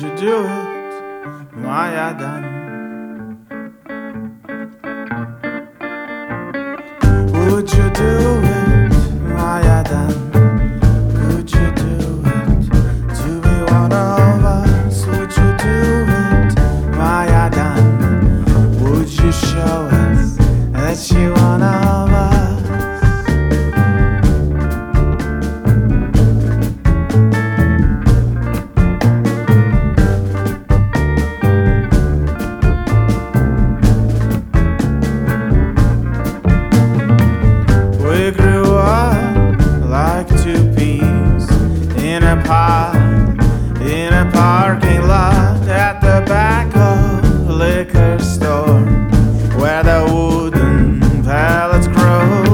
you do it? Why I done? Would you do it? Why I done? Could you do it to be one of us? Would you do it? Why I done? Would you show us that you're one of us? We grew up like two peas in a pod, in a parking lot at the back of a liquor store where the wooden pallets grow.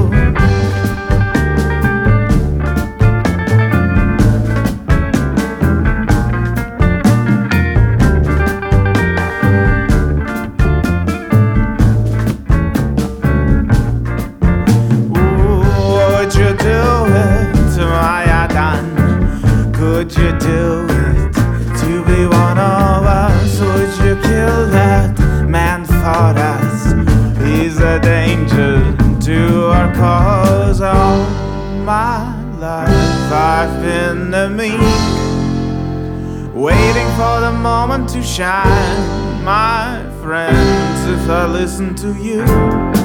Would you do it? Why I done? Could you do it to be one of us? Would you kill that man for us? He's a danger to our cause. All my life I've been a meek, waiting for the moment to shine. My friends, if I listen to you,